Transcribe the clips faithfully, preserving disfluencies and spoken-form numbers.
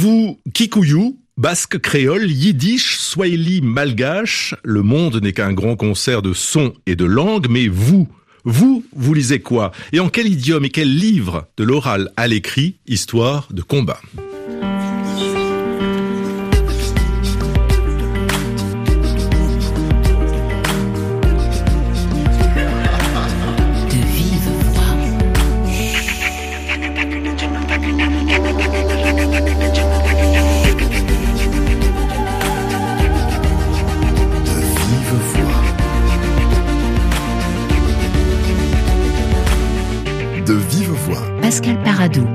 Vous, Kikuyu, basque, créole, yiddish, swahili, malgache, le monde n'est qu'un grand concert de sons et de langues, mais vous, vous, vous lisez quoi? Et en quel idiome et quel livre, de l'oral à l'écrit, histoire de combat? De vive voix. Pascal Paradou.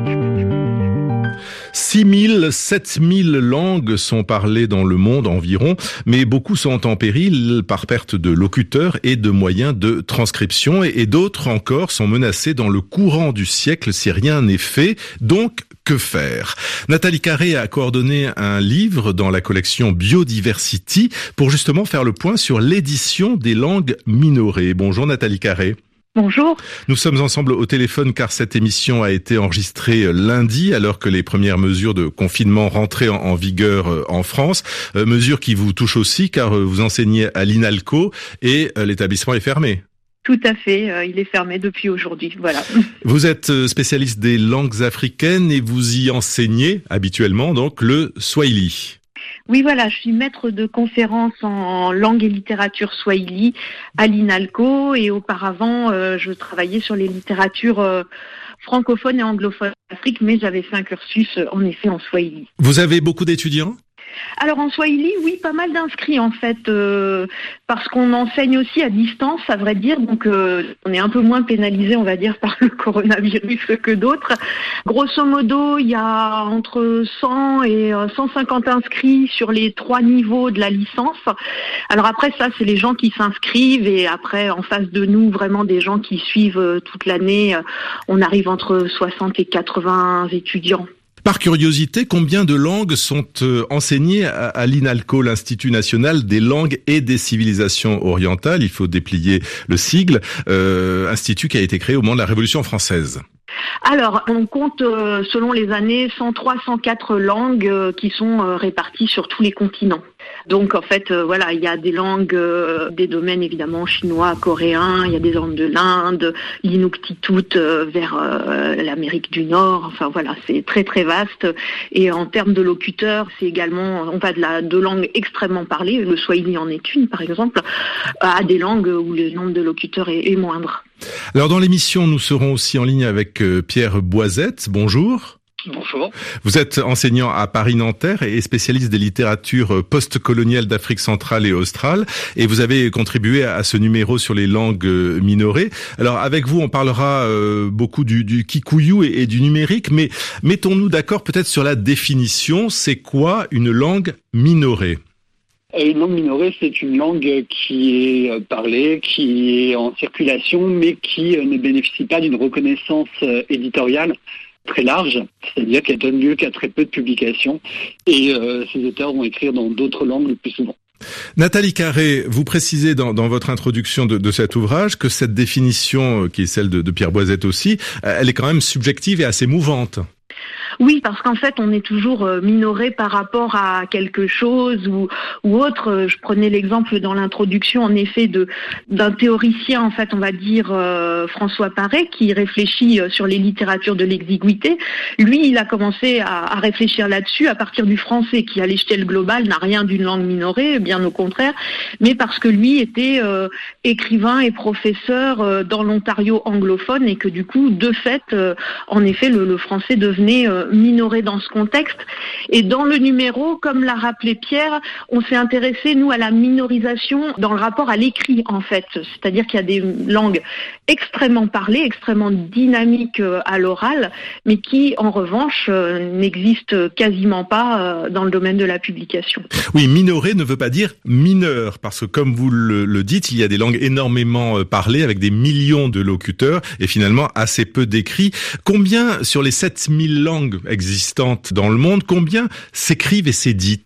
six mille, sept mille langues sont parlées dans le monde environ, mais beaucoup sont en péril par perte de locuteurs et de moyens de transcription, et d'autres encore sont menacées dans le courant du siècle si rien n'est fait. Donc, que faire? Nathalie Carré a coordonné un livre dans la collection Biodiversity pour justement faire le point sur l'édition des langues minorées. Bonjour Nathalie Carré. Bonjour. Nous sommes ensemble au téléphone car cette émission a été enregistrée lundi alors que les premières mesures de confinement rentraient en vigueur en France. Euh, mesures qui vous touchent aussi car vous enseignez à l'INALCO et l'établissement est fermé. Tout à fait, il est fermé depuis aujourd'hui, voilà. Vous êtes spécialiste des langues africaines et vous y enseignez habituellement donc le swahili. Oui, voilà, je suis maître de conférences en langue et littérature swahili à l'INALCO et auparavant, euh, je travaillais sur les littératures euh, francophones et anglophones d'Afrique, mais j'avais fait un cursus euh, en effet en swahili. Vous avez beaucoup d'étudiants ? Alors en swahili, oui, pas mal d'inscrits en fait, euh, parce qu'on enseigne aussi à distance, à vrai dire, donc euh, on est un peu moins pénalisé, on va dire, par le coronavirus que d'autres. Grosso modo, il y a entre cent et cent cinquante inscrits sur les trois niveaux de la licence. Alors après, ça, c'est les gens qui s'inscrivent et après, en face de nous, vraiment des gens qui suivent toute l'année, on arrive entre soixante et quatre-vingts étudiants. Par curiosité, combien de langues sont euh, enseignées à, à l'INALCO, l'Institut national des langues et des civilisations orientales? Il faut déplier le sigle, euh, institut qui a été créé au moment de la Révolution française. Alors, on compte, euh, selon les années, cent trois, cent quatre langues euh, qui sont euh, réparties sur tous les continents. Donc, en fait, euh, voilà, il y a des langues, euh, des domaines évidemment chinois, coréens, il y a des langues de l'Inde, l'Inuktitut euh, vers euh, l'Amérique du Nord. Enfin, voilà, c'est très très vaste. Et en termes de locuteurs, c'est également, on va de, la, de langues extrêmement parlées, le swahili en est une, par exemple, à des langues où le nombre de locuteurs est, est moindre. Alors, dans l'émission, nous serons aussi en ligne avec euh, Pierre Boisette. Bonjour. Bonjour. Vous êtes enseignant à Paris-Nanterre et spécialiste des littératures post-coloniales d'Afrique centrale et australe. Et vous avez contribué à ce numéro sur les langues minorées. Alors, avec vous, on parlera euh, beaucoup du, du Kikuyu et, et du numérique, mais mettons-nous d'accord peut-être sur la définition. C'est quoi une langue minorée ? Une langue minorée, c'est une langue qui est parlée, qui est en circulation, mais qui ne bénéficie pas d'une reconnaissance éditoriale très large, c'est-à-dire qu'elle donne lieu qu'à très peu de publications, et euh, ces auteurs vont écrire dans d'autres langues le plus souvent. Nathalie Carré, vous précisez dans, dans votre introduction de, de cet ouvrage que cette définition, qui est celle de, de Pierre Boisette aussi, elle est quand même subjective et assez mouvante. Oui, parce qu'en fait, on est toujours minoré par rapport à quelque chose ou, ou autre. Je prenais l'exemple dans l'introduction, en effet, de d'un théoricien, en fait, on va dire euh, François Paré, qui réfléchit sur les littératures de l'exiguïté. Lui, il a commencé à, à réfléchir là-dessus à partir du français, qui à l'échelle globale n'a rien d'une langue minorée, bien au contraire, mais parce que lui était euh, écrivain et professeur euh, dans l'Ontario anglophone et que du coup, de fait, euh, en effet, le, le français devenait euh, minoré dans ce contexte. Et dans le numéro, comme l'a rappelé Pierre, on s'est intéressé, nous, à la minorisation dans le rapport à l'écrit, en fait. C'est-à-dire qu'il y a des langues extrêmement parlées, extrêmement dynamiques à l'oral, mais qui, en revanche, n'existent quasiment pas dans le domaine de la publication. Oui, minoré ne veut pas dire mineur, parce que comme vous le, le dites, il y a des langues énormément parlées, avec des millions de locuteurs, et finalement assez peu d'écrits. Combien, sur les sept mille langues existantes dans le monde, combien s'écrivent et s'éditent ?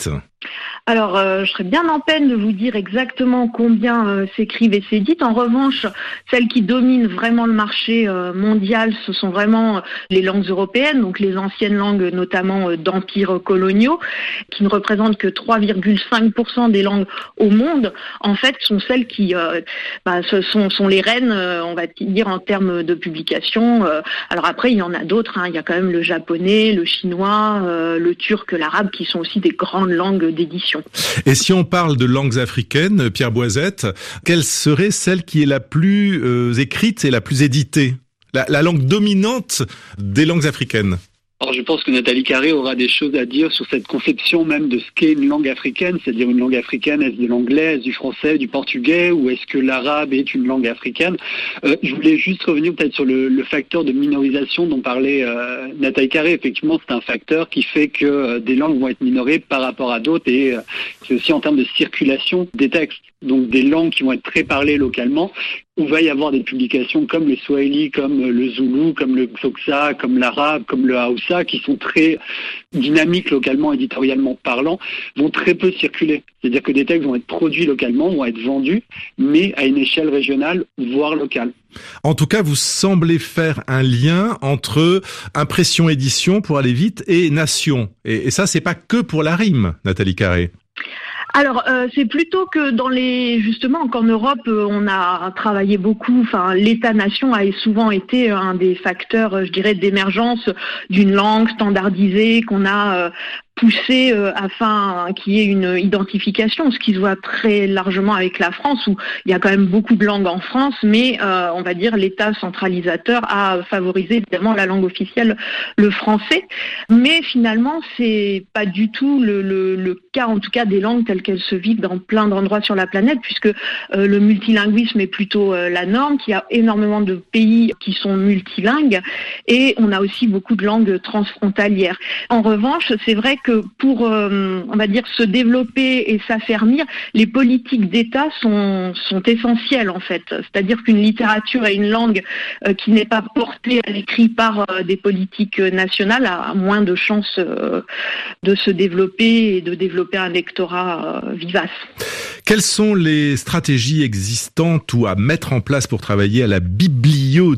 Alors, euh, je serais bien en peine de vous dire exactement combien euh, s'écrivent et s'éditent. En revanche, celles qui dominent vraiment le marché euh, mondial, ce sont vraiment euh, les langues européennes, donc les anciennes langues notamment euh, d'empires coloniaux, qui ne représentent que trois virgule cinq pour cent des langues au monde. En fait, sont celles qui euh, bah, ce sont, sont les reines, euh, on va dire, en termes de publication. Euh, alors après, il y en a d'autres. Hein. Il y a quand même le japonais, le chinois, euh, le turc, l'arabe, qui sont aussi des grandes langues d'édition. Et si on parle de langues africaines, Pierre Boisette, quelle serait celle qui est la plus euh, écrite et la plus éditée ? La, la langue dominante des langues africaines ? Alors, je pense que Nathalie Carré aura des choses à dire sur cette conception même de ce qu'est une langue africaine, c'est-à-dire une langue africaine, est-ce de l'anglais, est-ce du français, du portugais, ou est-ce que l'arabe est une langue africaine ? euh, Je voulais juste revenir peut-être sur le, le facteur de minorisation dont parlait euh, Nathalie Carré. Effectivement, c'est un facteur qui fait que euh, des langues vont être minorées par rapport à d'autres, et euh, c'est aussi en termes de circulation des textes. Donc des langues qui vont être très parlées localement, où va y avoir des publications comme le Swahili, comme le Zoulou, comme le Xhosa, comme l'arabe, comme le Haoussa, qui sont très dynamiques localement, éditorialement parlant, vont très peu circuler. C'est-à-dire que des textes vont être produits localement, vont être vendus, mais à une échelle régionale, voire locale. En tout cas, vous semblez faire un lien entre impression-édition pour aller vite et nation. Et, et ça, c'est pas que pour la rime, Nathalie Carré. Alors, euh, c'est plutôt que dans les, justement, qu'en Europe, euh, on a travaillé beaucoup. Enfin, l'État-nation a souvent été un des facteurs, je dirais, d'émergence d'une langue standardisée qu'on a euh, poussé euh, afin qu'il y ait une identification, ce qui se voit très largement avec la France, où il y a quand même beaucoup de langues en France, mais euh, on va dire l'État centralisateur a favorisé évidemment la langue officielle, le français. Mais finalement, c'est pas du tout le, le, le cas, en tout cas, des langues telles qu'elles se vivent dans plein d'endroits sur la planète, puisque euh, le multilinguisme est plutôt euh, la norme, qu'il y a énormément de pays qui sont multilingues, et on a aussi beaucoup de langues transfrontalières. En revanche, c'est vrai que pour, euh, on va dire, se développer et s'affermir, les politiques d'État sont, sont essentielles en fait. C'est-à-dire qu'une littérature et une langue euh, qui n'est pas portée à l'écrit par euh, des politiques nationales a moins de chances euh, de se développer et de développer un lectorat euh, vivace. Quelles sont les stratégies existantes ou à mettre en place pour travailler à la bibliodiversité ?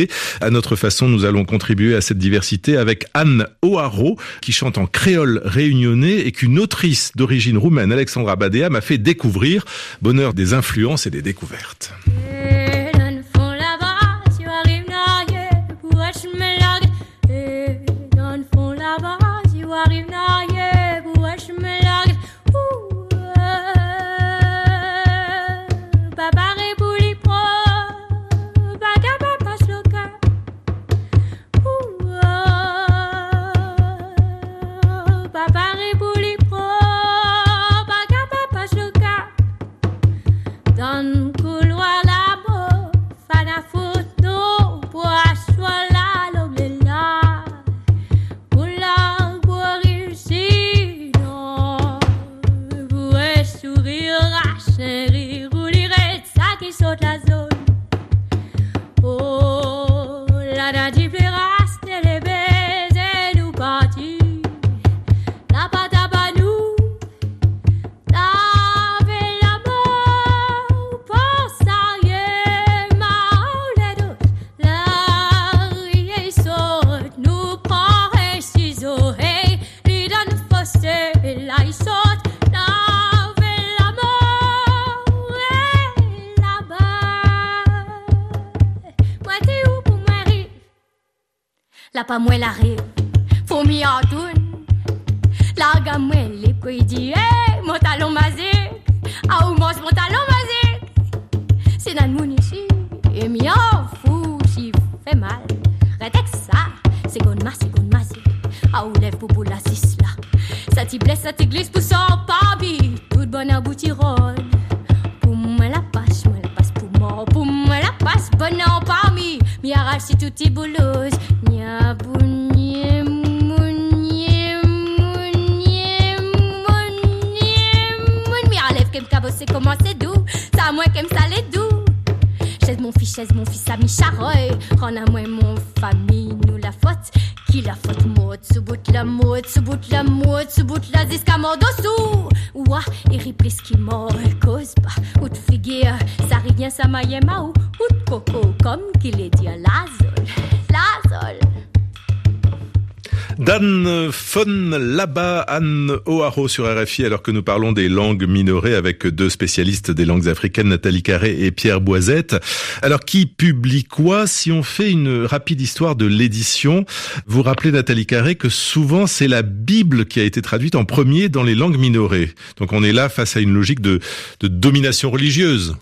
À notre façon, nous allons contribuer à cette diversité avec Anne O'Haraud, qui chante en créole réunionnais et qu'une autrice d'origine roumaine, Alexandra Badea, m'a fait découvrir. Bonheur des influences et des découvertes. La pa mwen la re, fò mi atoun. La gam mwen li kwe di, hey, mon talon mazik. A ou mons mon talon mazik. Se nan moun isi, e mi an fou si fè mal. Retek sa, se gon mas, se gon mazik. A ou lev pou pou la sis la. Sa ti bles, sa ti glis pou son pabi. Tout bon an bouti rol. Pou mwen la pas, mwen la pas pou mor. Pou mwen la pas, bon an parmi. Mi arrache si touti boulouz. Nya bounye mounye mounye mounye mounye. Mi enlève kem kabo c'est comment c'est doux. Ça moi kem ça les doux. Chaise mon fils, chaise mon fils, ami charoy. Rends à moi mon famille, nous la faute. Qui la faute mode, sous bout la mode, sous bout la mode, sous bout la disca mort dessous. Ouah, et riplis qui mord, cause pas. Ou de figure, ça rien, ça maïema ou, ou de coco, comme qu'il est dit, la zole, la zole. Dan von Laba, Anne O'Haraud sur R F I, alors que nous parlons des langues minorées avec deux spécialistes des langues africaines, Nathalie Carré et Pierre Boisette. Alors, qui publie quoi? Si on fait une rapide histoire de l'édition, vous rappelez, Nathalie Carré, que souvent c'est la Bible qui a été traduite en premier dans les langues minorées. Donc on est là face à une logique de, de domination religieuse.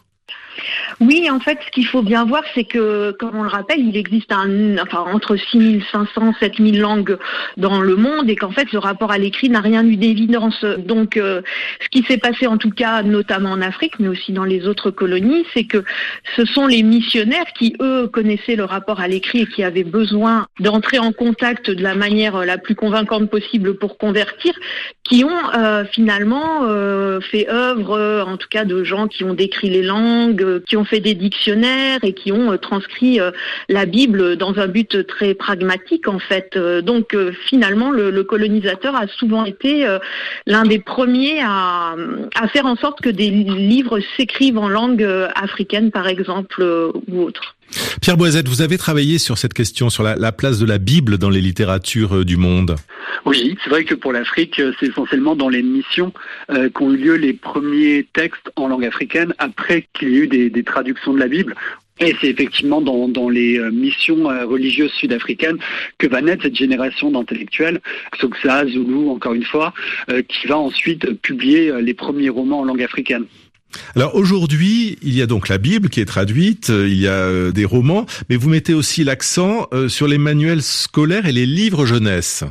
Oui, en fait, ce qu'il faut bien voir, c'est que, comme on le rappelle, il existe un, enfin, entre six mille cinq cents, sept mille langues dans le monde et qu'en fait, le rapport à l'écrit n'a rien eu d'évidence. Donc, euh, ce qui s'est passé, en tout cas, notamment en Afrique, mais aussi dans les autres colonies, c'est que ce sont les missionnaires qui, eux, connaissaient le rapport à l'écrit et qui avaient besoin d'entrer en contact de la manière la plus convaincante possible pour convertir, qui ont euh, finalement euh, fait œuvre, euh, en tout cas, de gens qui ont décrit les langues, euh, qui ont fait des dictionnaires et qui ont euh, transcrit euh, la Bible dans un but très pragmatique en fait. Euh, donc euh, finalement le, le colonisateur a souvent été euh, l'un des premiers à, à faire en sorte que des livres s'écrivent en langue euh, africaine par exemple euh, ou autre. Pierre Boisette, vous avez travaillé sur cette question, sur la, la place de la Bible dans les littératures du monde. Oui, c'est vrai que pour l'Afrique, c'est essentiellement dans les missions euh, qu'ont eu lieu les premiers textes en langue africaine après qu'il y ait eu des, des traductions de la Bible. Et c'est effectivement dans, dans les euh, missions euh, religieuses sud-africaines que va naître cette génération d'intellectuels, Xhosa, Zulu, encore une fois, euh, qui va ensuite publier euh, les premiers romans en langue africaine. Alors aujourd'hui, il y a donc la Bible qui est traduite, il y a des romans, mais vous mettez aussi l'accent sur les manuels scolaires et les livres jeunesse.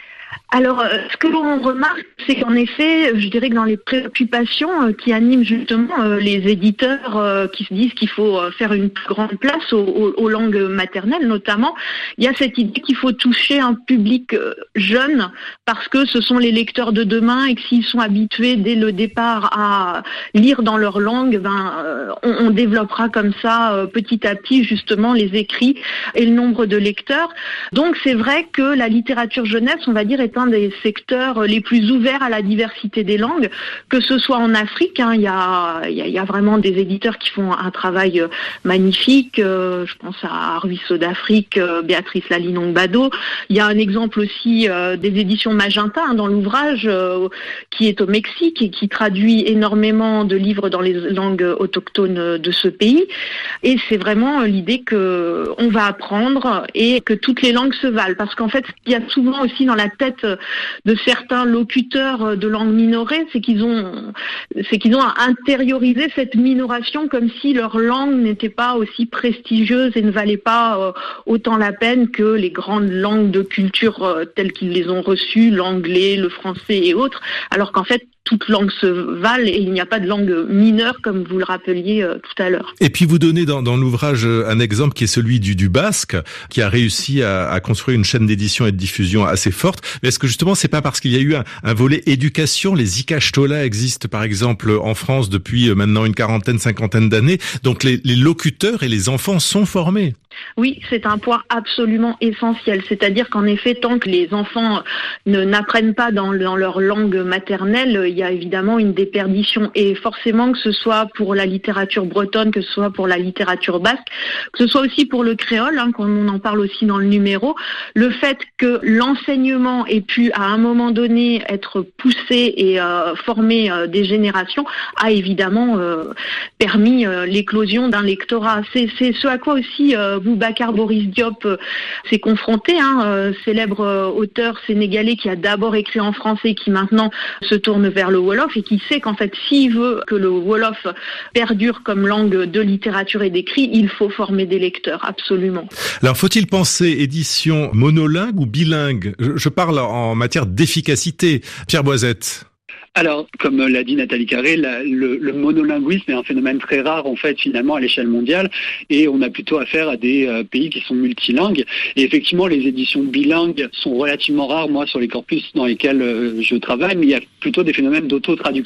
Alors, ce que l'on remarque, c'est qu'en effet, je dirais que dans les préoccupations qui animent justement les éditeurs qui se disent qu'il faut faire une plus grande place aux, aux, aux langues maternelles notamment, il y a cette idée qu'il faut toucher un public jeune parce que ce sont les lecteurs de demain et que s'ils sont habitués dès le départ à lire dans leur langue, ben, on, on développera comme ça petit à petit justement les écrits et le nombre de lecteurs. Donc c'est vrai que la littérature jeunesse, on va dire, est un des secteurs les plus ouverts à la diversité des langues, que ce soit en Afrique, hein, il y a, il y a, il y a vraiment des éditeurs qui font un travail magnifique, euh, je pense à Ruisseau d'Afrique, euh, Béatrice Lalinong-Bado, il y a un exemple aussi euh, des éditions Magenta hein, dans l'ouvrage euh, qui est au Mexique et qui traduit énormément de livres dans les langues autochtones de ce pays, et c'est vraiment l'idée que on va apprendre et que toutes les langues se valent, parce qu'en fait, il y a souvent aussi dans la tête de certains locuteurs de langue minorée, c'est qu'ils ont, c'est qu'ils ont intériorisé cette minoration comme si leur langue n'était pas aussi prestigieuse et ne valait pas autant la peine que les grandes langues de culture telles qu'ils les ont reçues, l'anglais, le français et autres, alors qu'en fait, toutes langues se valent et il n'y a pas de langue mineure comme vous le rappeliez euh, tout à l'heure. Et puis vous donnez dans, dans l'ouvrage un exemple qui est celui du, du basque, qui a réussi à, à construire une chaîne d'édition et de diffusion assez forte. Mais est-ce que justement c'est pas parce qu'il y a eu un, un volet éducation? Les Ikashtola existent par exemple en France depuis maintenant une quarantaine, cinquantaine d'années. Donc les, les locuteurs et les enfants sont formés. Oui, c'est un point absolument essentiel. C'est-à-dire qu'en effet, tant que les enfants ne n'apprennent pas dans, dans leur langue maternelle, il y a évidemment une déperdition. Et forcément, que ce soit pour la littérature bretonne, que ce soit pour la littérature basque, que ce soit aussi pour le créole, hein, comme on en parle aussi dans le numéro, le fait que l'enseignement ait pu à un moment donné être poussé et euh, former euh, des générations a évidemment euh, permis euh, l'éclosion d'un lectorat. C'est, c'est ce à quoi aussi euh, Boubacar Boris Diop euh, s'est confronté, hein, euh, célèbre euh, auteur sénégalais qui a d'abord écrit en français, qui maintenant se tourne vers le Wolof et qui sait qu'en fait, s'il veut que le Wolof perdure comme langue de littérature et d'écrit, il faut former des lecteurs, absolument. Alors, faut-il penser édition monolingue ou bilingue? je, je parle en matière d'efficacité. Pierre Boisette. Alors, comme l'a dit Nathalie Carré, la, le, le monolinguisme est un phénomène très rare en fait finalement à l'échelle mondiale, et on a plutôt affaire à des euh, pays qui sont multilingues. Et effectivement, les éditions bilingues sont relativement rares, moi, sur les corpus dans lesquels euh, je travaille, mais il y a plutôt des phénomènes d'auto-traduction.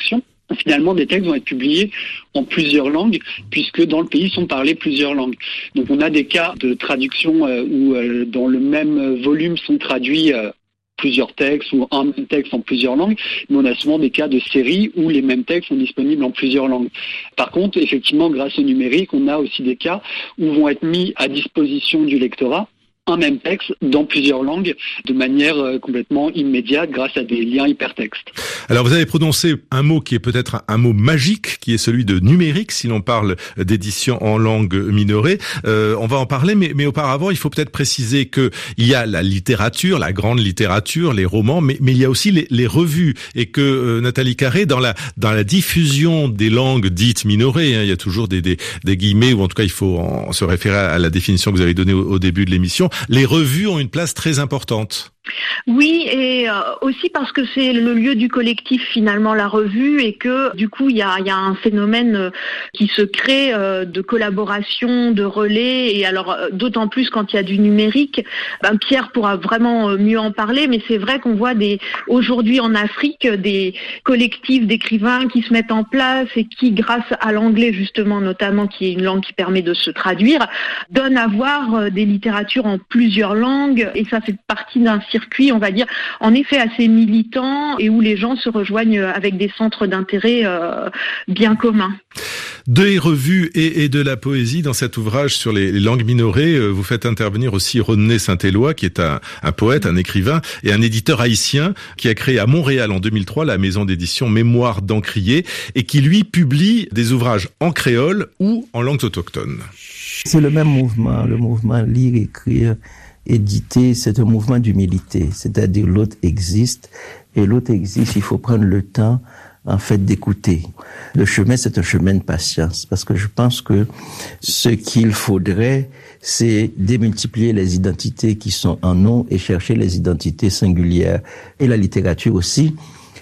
finalement, des textes vont être publiés en plusieurs langues, puisque dans le pays sont parlées plusieurs langues. Donc on a des cas de traduction euh, où euh, dans le même volume sont traduits euh, plusieurs textes ou un même texte en plusieurs langues, mais on a souvent des cas de séries où les mêmes textes sont disponibles en plusieurs langues. Par contre, effectivement, grâce au numérique, on a aussi des cas où vont être mis à disposition du lectorat un même texte dans plusieurs langues de manière euh, complètement immédiate grâce à des liens hypertextes. Alors vous avez prononcé un mot qui est peut-être un mot magique, qui est celui de numérique, si l'on parle d'édition en langue minorée. Euh, on va en parler, mais, mais auparavant, il faut peut-être préciser que il y a la littérature, la grande littérature, les romans, mais, mais il y a aussi les, les revues, et que euh, Nathalie Carré, dans la dans la diffusion des langues dites minorées, hein, il y a toujours des, des, des guillemets, ou en tout cas il faut en, se référer à la définition que vous avez donnée au, au début de l'émission. Les revues ont une place très importante. Oui, et euh, aussi parce que c'est le lieu du collectif finalement, la revue, et que du coup il y a, y a un phénomène euh, qui se crée euh, de collaboration, de relais, et alors euh, d'autant plus quand il y a du numérique. Ben, Pierre pourra vraiment euh, mieux en parler, mais c'est vrai qu'on voit des aujourd'hui en Afrique des collectifs d'écrivains qui se mettent en place et qui, grâce à l'anglais justement notamment, qui est une langue qui permet de se traduire, donnent à voir euh, des littératures en plusieurs langues, et ça fait partie d'un circuit, on va dire, en effet assez militant, et où les gens se rejoignent avec des centres d'intérêt euh, bien communs. Des revues et, et de la poésie dans cet ouvrage sur les, les langues minorées. Vous faites intervenir aussi Rodney Saint-Éloi, qui est un, un poète, un écrivain et un éditeur haïtien qui a créé à Montréal en deux mille trois la maison d'édition Mémoire d'Encrier, et qui lui publie des ouvrages en créole ou en langues autochtones. C'est le même mouvement, le mouvement lire, écrire, éditer, c'est un mouvement d'humilité, c'est-à-dire l'autre existe, et l'autre existe, il faut prendre le temps, en fait, d'écouter. Le chemin, c'est un chemin de patience, parce que je pense que ce qu'il faudrait, c'est démultiplier les identités qui sont en nous et chercher les identités singulières. Et la littérature aussi,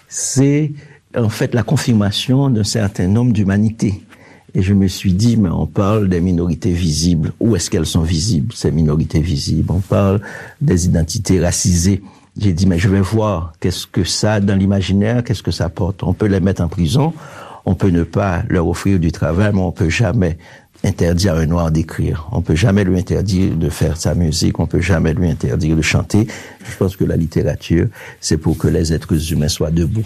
c'est en fait la confirmation d'un certain nombre d'humanités. Et je me suis dit, mais on parle des minorités visibles. Où est-ce qu'elles sont visibles, ces minorités visibles? On parle des identités racisées. J'ai dit, mais je vais voir qu'est-ce que ça, dans l'imaginaire, qu'est-ce que ça porte. On peut les mettre en prison, on peut ne pas leur offrir du travail, mais on peut jamais interdire à un noir d'écrire. On peut jamais lui interdire de faire sa musique, on peut jamais lui interdire de chanter. Je pense que la littérature, c'est pour que les êtres humains soient debout.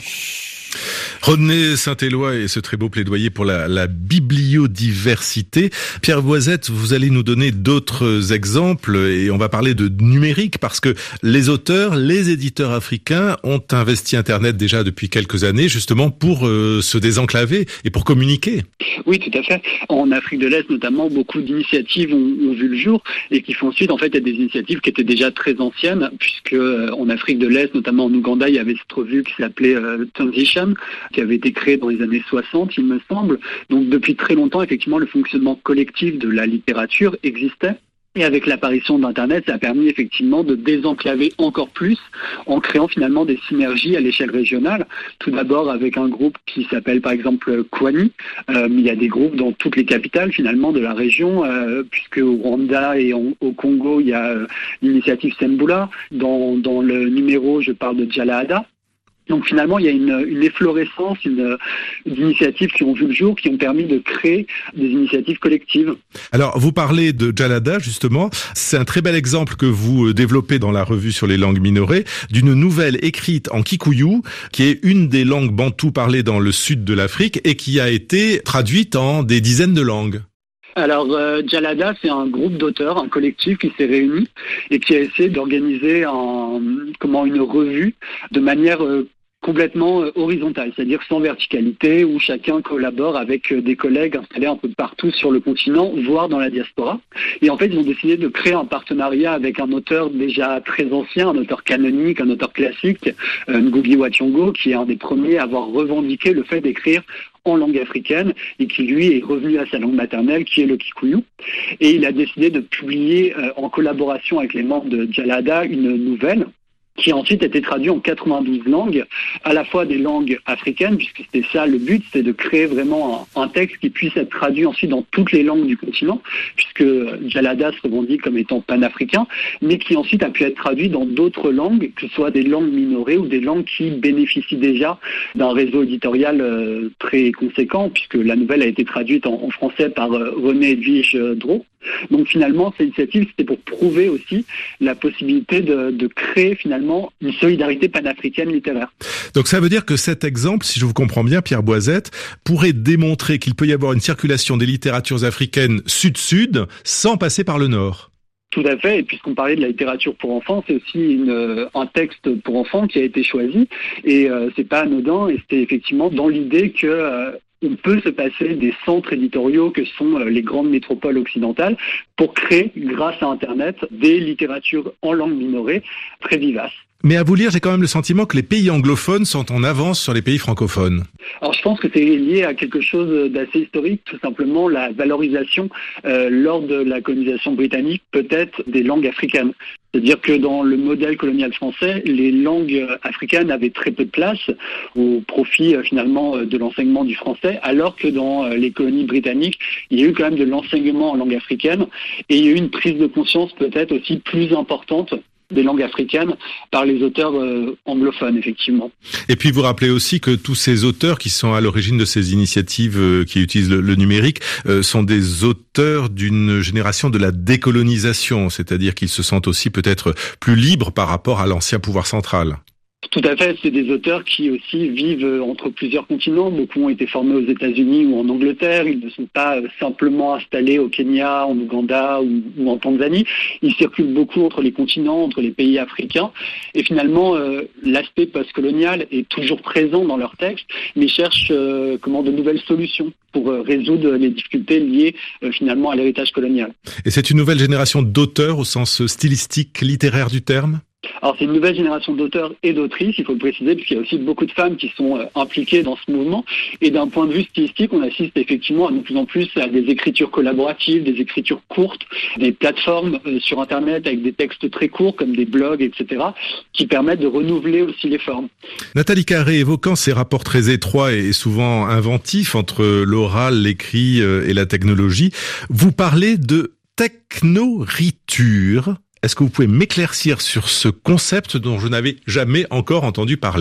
Rodney Saint-Éloi et ce très beau plaidoyer pour la, la bibliodiversité. Pierre Boisette, vous allez nous donner d'autres exemples, et on va parler de numérique, parce que les auteurs, les éditeurs africains ont investi Internet déjà depuis quelques années, justement pour euh, se désenclaver et pour communiquer. Oui, tout à fait. En Afrique de l'Est notamment, beaucoup d'initiatives ont, ont vu le jour, et qui font suite, en fait, à des initiatives qui étaient déjà très anciennes, puisque euh, en Afrique de l'Est, notamment en Ouganda, il y avait cette revue qui s'appelait euh, Transition, qui avait été créée dans les années soixante, il me semble. Donc depuis très longtemps, effectivement, le fonctionnement collectif de la littérature existait. Et avec l'apparition d'Internet, ça a permis effectivement de désenclaver encore plus en créant finalement des synergies à l'échelle régionale. Tout d'abord avec un groupe qui s'appelle par exemple Kwani. Euh, il y a des groupes dans toutes les capitales finalement de la région, euh, puisque au Rwanda et en, au Congo, il y a euh, l'initiative Sembula. Dans, dans le numéro, je parle de Djalahada. Donc finalement, il y a une, une efflorescence une, d'initiatives qui ont vu le jour, qui ont permis de créer des initiatives collectives. Alors, vous parlez de Djalahada, justement. C'est un très bel exemple que vous développez dans la revue sur les langues minorées, d'une nouvelle écrite en kikuyu, qui est une des langues bantoues parlées dans le sud de l'Afrique et qui a été traduite en des dizaines de langues. Alors, euh, Djalahada, c'est un groupe d'auteurs, un collectif qui s'est réuni et qui a essayé d'organiser un, comment, une revue de manière euh, complètement horizontale, c'est-à-dire sans verticalité, où chacun collabore avec des collègues installés un peu partout sur le continent, voire dans la diaspora. Et en fait, ils ont décidé de créer un partenariat avec un auteur déjà très ancien, un auteur canonique, un auteur classique, euh, Ngugi wa Thiong'o, qui est un des premiers à avoir revendiqué le fait d'écrire en langue africaine, et qui lui est revenu à sa langue maternelle, qui est le kikuyu. Et il a décidé de publier, euh, en collaboration avec les membres de Djalahada, une nouvelle qui a ensuite été traduit en quatre-vingt-douze langues, à la fois des langues africaines, puisque c'était ça le but, c'est de créer vraiment un, un texte qui puisse être traduit ensuite dans toutes les langues du continent, puisque Djalada se revendique comme étant panafricain, mais qui ensuite a pu être traduit dans d'autres langues, que ce soit des langues minorées ou des langues qui bénéficient déjà d'un réseau éditorial euh, très conséquent, puisque la nouvelle a été traduite en, en français par euh, René Edwige euh, Drault. Donc finalement, cette initiative, c'était pour prouver aussi la possibilité de, de créer finalement une solidarité panafricaine littéraire. Donc ça veut dire que cet exemple, si je vous comprends bien, Pierre Boisette, pourrait démontrer qu'il peut y avoir une circulation des littératures africaines sud-sud sans passer par le nord. Tout à fait, et puisqu'on parlait de la littérature pour enfants, c'est aussi une, un texte pour enfants qui a été choisi, et euh, c'est pas anodin, et c'était effectivement dans l'idée que... Euh, on peut se passer des centres éditoriaux que sont les grandes métropoles occidentales pour créer, grâce à Internet, des littératures en langue minorée très vivaces. Mais à vous lire, j'ai quand même le sentiment que les pays anglophones sont en avance sur les pays francophones. Alors je pense que c'est lié à quelque chose d'assez historique, tout simplement la valorisation euh, lors de la colonisation britannique, peut-être des langues africaines. C'est-à-dire que dans le modèle colonial français, les langues africaines avaient très peu de place au profit euh, finalement de l'enseignement du français, alors que dans euh, les colonies britanniques, il y a eu quand même de l'enseignement en langue africaine et il y a eu une prise de conscience peut-être aussi plus importante des langues africaines par les auteurs euh, anglophones, effectivement. Et puis vous rappelez aussi que tous ces auteurs qui sont à l'origine de ces initiatives euh, qui utilisent le, le numérique euh, sont des auteurs d'une génération de la décolonisation, c'est-à-dire qu'ils se sentent aussi peut-être plus libres par rapport à l'ancien pouvoir central. Tout à fait, c'est des auteurs qui aussi vivent entre plusieurs continents. Beaucoup ont été formés aux États-Unis ou en Angleterre. Ils ne sont pas simplement installés au Kenya, en Ouganda ou, ou en Tanzanie. Ils circulent beaucoup entre les continents, entre les pays africains. Et finalement, euh, l'aspect postcolonial est toujours présent dans leurs textes, mais cherchent euh, comment de nouvelles solutions pour euh, résoudre les difficultés liées euh, finalement à l'héritage colonial. Et c'est une nouvelle génération d'auteurs au sens stylistique, littéraire du terme ? Alors c'est une nouvelle génération d'auteurs et d'autrices, il faut le préciser, puisqu'il y a aussi beaucoup de femmes qui sont euh, impliquées dans ce mouvement. Et d'un point de vue stylistique, on assiste effectivement de plus en plus à des écritures collaboratives, des écritures courtes, des plateformes euh, sur Internet avec des textes très courts comme des blogs, et cetera, qui permettent de renouveler aussi les formes. Nathalie Carré, évoquant ces rapports très étroits et souvent inventifs entre l'oral, l'écrit et la technologie, vous parlez de technoriture. Est-ce que vous pouvez m'éclaircir sur ce concept dont je n'avais jamais encore entendu parler ?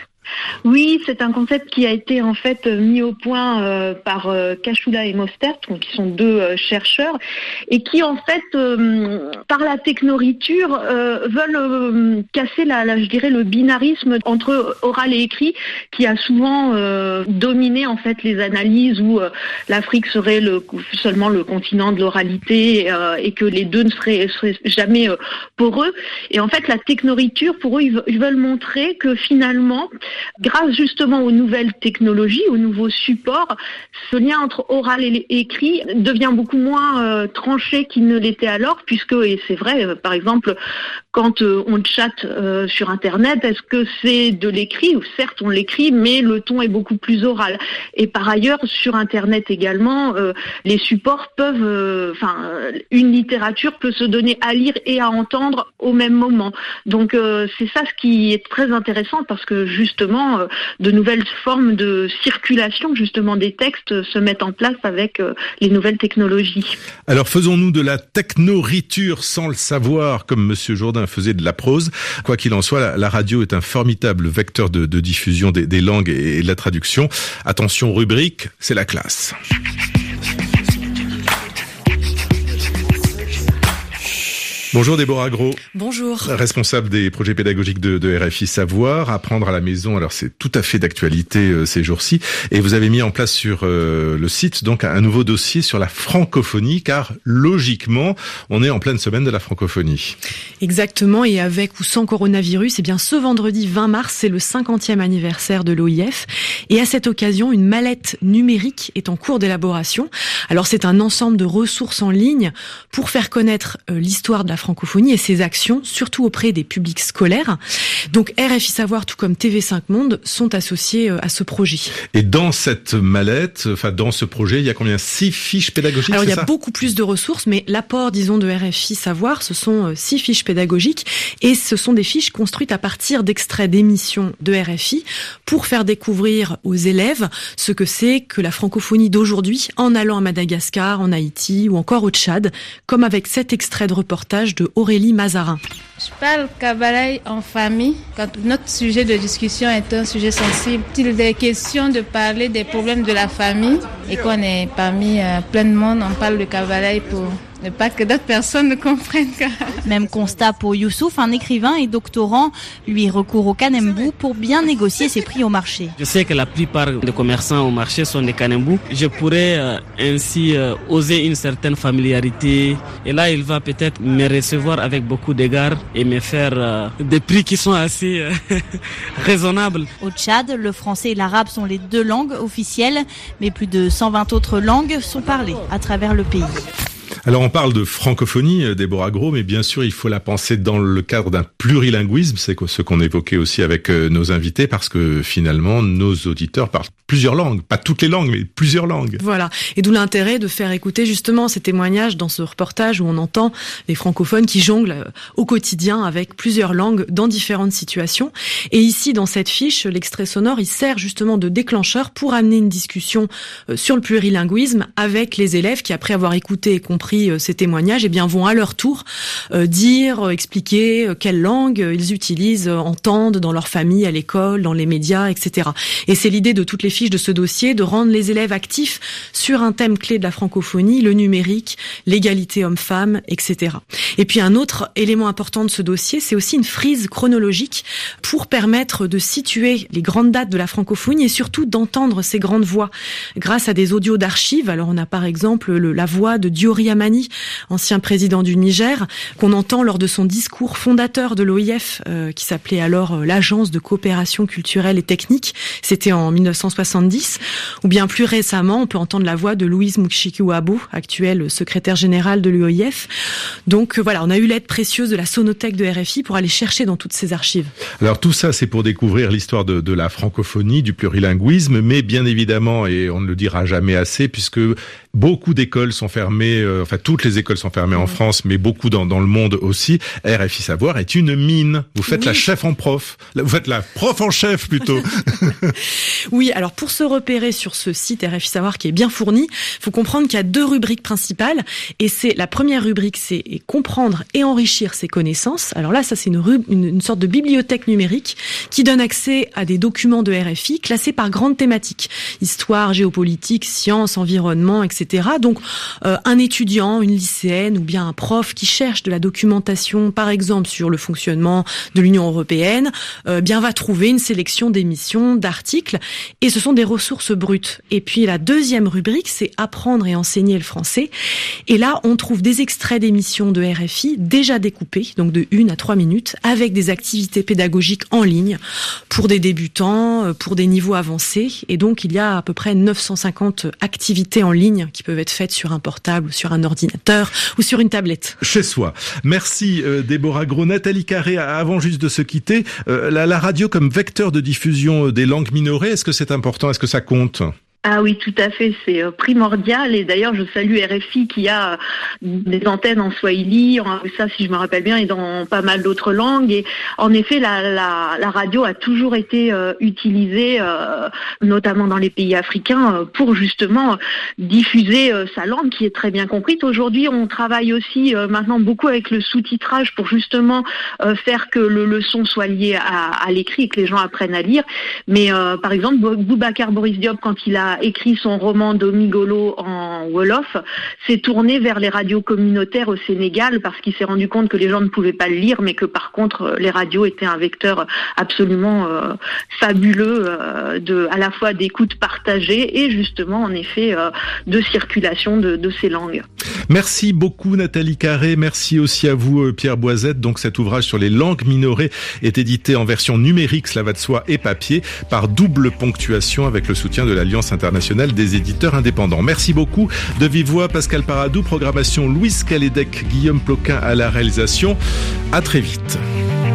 Oui, c'est un concept qui a été en fait mis au point euh, par euh, Kachula et Mostert, qui sont deux euh, chercheurs, et qui en fait, euh, par la technoriture, euh, veulent euh, casser, la, la, je dirais, le binarisme entre oral et écrit, qui a souvent euh, dominé en fait les analyses où euh, l'Afrique serait le, seulement le continent de l'oralité euh, et que les deux ne seraient, seraient jamais euh, poreux. Et en fait, la technoriture, pour eux, ils, ils veulent montrer que finalement, grâce justement aux nouvelles technologies, aux nouveaux supports, ce lien entre oral et écrit devient beaucoup moins euh, tranché qu'il ne l'était alors, puisque, et c'est vrai, euh, par exemple, quand euh, on chatte euh, sur Internet, est-ce que c'est de l'écrit ? Ou certes, on l'écrit, mais le ton est beaucoup plus oral. Et par ailleurs, sur Internet également, euh, les supports peuvent, enfin, euh, une littérature peut se donner à lire et à entendre au même moment. Donc, euh, c'est ça ce qui est très intéressant, parce que justement, euh, de nouvelles formes de circulation justement des textes se mettent en place avec euh, les nouvelles technologies. Alors, faisons-nous de la technoriture sans le savoir, comme Monsieur Jourdain faisait de la prose. Quoi qu'il en soit, la, la radio est un formidable vecteur de, de diffusion des, des langues et, et de la traduction. Attention, rubrique, c'est la classe. Bonjour Déborah Gros. Bonjour. Responsable des projets pédagogiques de, de R F I Savoir, apprendre à la maison. Alors c'est tout à fait d'actualité euh, ces jours-ci. Et vous avez mis en place sur euh, le site donc un nouveau dossier sur la francophonie, car logiquement, on est en pleine semaine de la francophonie. Exactement. Et avec ou sans coronavirus, eh bien ce vendredi vingt mars, c'est le cinquantième anniversaire de l'O I F. Et à cette occasion, une mallette numérique est en cours d'élaboration. Alors c'est un ensemble de ressources en ligne pour faire connaître euh, l'histoire de la francophonie francophonie et ses actions, surtout auprès des publics scolaires. Donc R F I Savoir, tout comme T V cinq Monde, sont associés à ce projet. Et dans cette mallette, enfin dans ce projet, il y a combien? Six fiches pédagogiques? Alors il y a ça beaucoup plus de ressources, mais l'apport, disons, de R F I Savoir, ce sont six fiches pédagogiques, et ce sont des fiches construites à partir d'extraits d'émissions de R F I pour faire découvrir aux élèves ce que c'est que la francophonie d'aujourd'hui, en allant à Madagascar, en Haïti ou encore au Tchad, comme avec cet extrait de reportage de Aurélie Mazarin. Je parle kabalaï en famille quand notre sujet de discussion est un sujet sensible. Il est question de parler des problèmes de la famille et qu'on est parmi euh, plein de monde, on parle de kabalaï pour ne pas que d'autres personnes ne comprennent. Même constat pour Youssouf, un écrivain et doctorant, lui recourt au Kanembu pour bien négocier ses prix au marché. Je sais que la plupart des commerçants au marché sont des Kanembu. Je pourrais euh, ainsi euh, oser une certaine familiarité. Et là, il va peut-être me recevoir avec beaucoup d'égards et me faire euh, des prix qui sont assez euh, raisonnables. Au Tchad, le français et l'arabe sont les deux langues officielles, mais plus de cent vingt autres langues sont parlées à travers le pays. Alors on parle de francophonie, Déborah Gros, mais bien sûr il faut la penser dans le cadre d'un plurilinguisme, c'est ce qu'on évoquait aussi avec nos invités, parce que finalement nos auditeurs parlent plusieurs langues, pas toutes les langues, mais plusieurs langues. Voilà, et d'où l'intérêt de faire écouter justement ces témoignages dans ce reportage où on entend les francophones qui jonglent au quotidien avec plusieurs langues dans différentes situations. Et ici, dans cette fiche, l'extrait sonore, il sert justement de déclencheur pour amener une discussion sur le plurilinguisme avec les élèves qui, après avoir écouté et compris ces témoignages, eh bien vont à leur tour euh, dire, euh, expliquer euh, quelle langue ils utilisent, euh, entendent dans leur famille, à l'école, dans les médias, et cetera. Et c'est l'idée de toutes les fiches de ce dossier, de rendre les élèves actifs sur un thème clé de la francophonie, le numérique, l'égalité homme-femme, et cetera. Et puis un autre élément important de ce dossier, c'est aussi une frise chronologique pour permettre de situer les grandes dates de la francophonie et surtout d'entendre ces grandes voix grâce à des audios d'archives. Alors on a par exemple le, la voix de Diori Amani, ancien président du Niger, qu'on entend lors de son discours fondateur de l'O I F, euh, qui s'appelait alors euh, l'Agence de coopération culturelle et technique. C'était en mille neuf cent soixante-dix. Ou bien plus récemment, on peut entendre la voix de Louise Mukshikiwabo, actuelle secrétaire générale de l'O I F. Donc euh, voilà, on a eu l'aide précieuse de la Sonothèque de R F I pour aller chercher dans toutes ces archives. Alors tout ça, c'est pour découvrir l'histoire de, de la francophonie, du plurilinguisme, mais bien évidemment, et on ne le dira jamais assez, puisque beaucoup d'écoles sont fermées, euh, enfin toutes les écoles sont fermées en France, mais beaucoup dans, dans le monde aussi. R F I Savoir est une mine. Vous faites oui. la chef en prof. Vous faites la prof en chef plutôt. Oui, alors pour se repérer sur ce site R F I Savoir qui est bien fourni, il faut comprendre qu'il y a deux rubriques principales. Et c'est la première rubrique, c'est comprendre et enrichir ses connaissances. Alors là, ça c'est une, une, une sorte de bibliothèque numérique qui donne accès à des documents de R F I classés par grandes thématiques. Histoire, géopolitique, sciences, environnement, et cetera. Donc euh, un étudiant, une lycéenne ou bien un prof qui cherche de la documentation, par exemple sur le fonctionnement de l'Union européenne, euh, bien va trouver une sélection d'émissions, d'articles, et ce sont des ressources brutes. Et puis la deuxième rubrique, c'est apprendre et enseigner le français. Et là, on trouve des extraits d'émissions de R F I déjà découpés, donc de une à trois minutes, avec des activités pédagogiques en ligne pour des débutants, pour des niveaux avancés. Et donc, il y a à peu près neuf cent cinquante activités en ligne qui peuvent être faites sur un portable, ou sur un ordinateur, ou sur une tablette. Chez soi. Merci euh, Déborah Gros. Nathalie Carré, avant juste de se quitter, euh, la, la radio comme vecteur de diffusion des langues minorées, est-ce que c'est important? Est-ce que ça compte? Ah oui, tout à fait, c'est primordial. Et d'ailleurs, je salue R F I qui a des antennes en swahili, en ça si je me rappelle bien, et dans pas mal d'autres langues. Et en effet, la, la, la radio a toujours été euh, utilisée, euh, notamment dans les pays africains, euh, pour justement diffuser euh, sa langue qui est très bien comprise. Aujourd'hui, on travaille aussi euh, maintenant beaucoup avec le sous-titrage pour justement euh, faire que le, le son soit lié à, à l'écrit et que les gens apprennent à lire. Mais euh, par exemple, Boubacar Boris Diop, quand il a écrit son roman Domigolo en Wolof, s'est tourné vers les radios communautaires au Sénégal parce qu'il s'est rendu compte que les gens ne pouvaient pas le lire, mais que par contre les radios étaient un vecteur absolument euh, fabuleux euh, de, à la fois d'écoute partagée et justement en effet euh, de circulation de, de ces langues. Merci beaucoup Nathalie Carré, merci aussi à vous Pierre Boisette. Donc cet ouvrage sur les langues minorées est édité en version numérique, cela va de soi, et papier, par double ponctuation avec le soutien de l'Alliance internationale des éditeurs indépendants. Merci beaucoup. De vive voix, Pascal Paradou, programmation Louise Calédec, Guillaume Ploquin à la réalisation. À très vite.